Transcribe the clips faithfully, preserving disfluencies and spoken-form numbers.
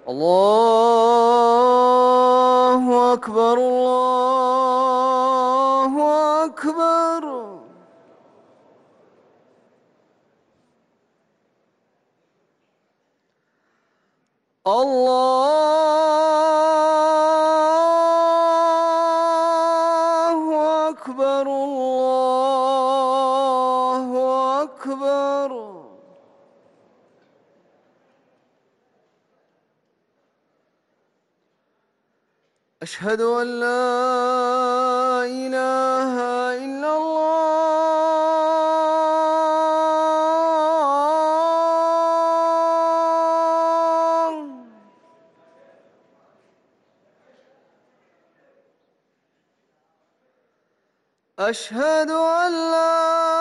الله أكبر الله أكبر. الله أكبر الله أكبر. أشهد أن لا إله إلا الله. أشهد أن لا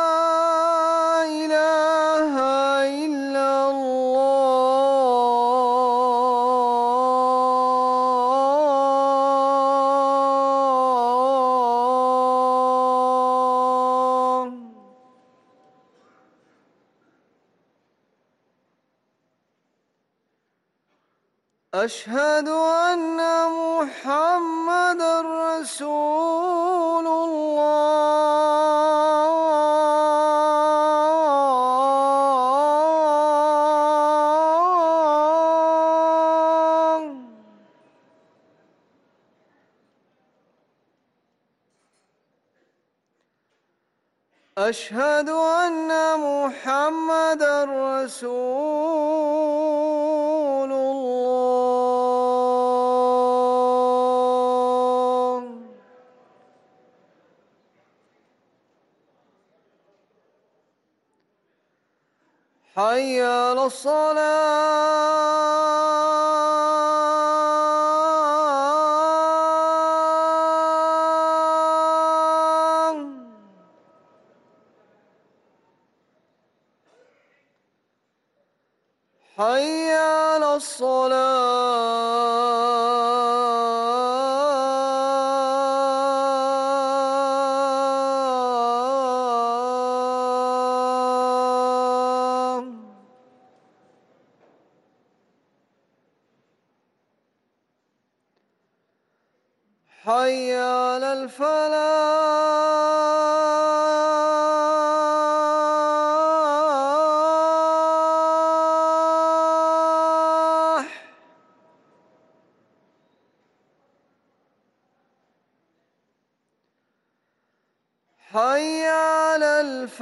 إله إلا الله. أشهد أن محمدًا رسول الله. أشهد أن محمدًا رسول الله. حي على الصلاة. حي على الصلاة. حي على الفلاح. حي على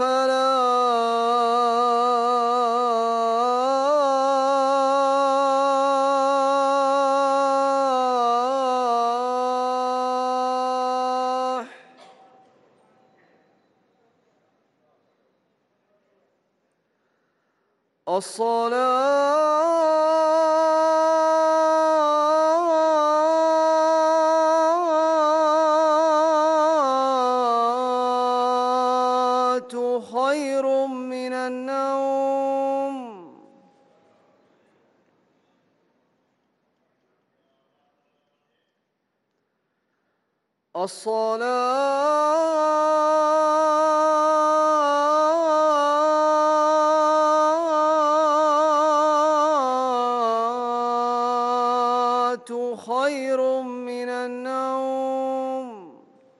الفلاح. الصلاة خير من النوم. الصلاة خير من النوم.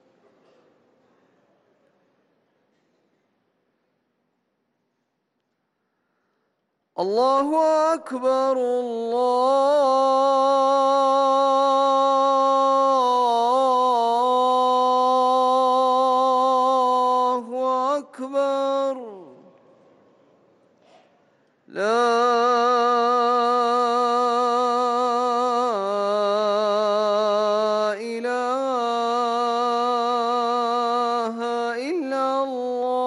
الله أكبر الله أكبر. لا إله إلا الله.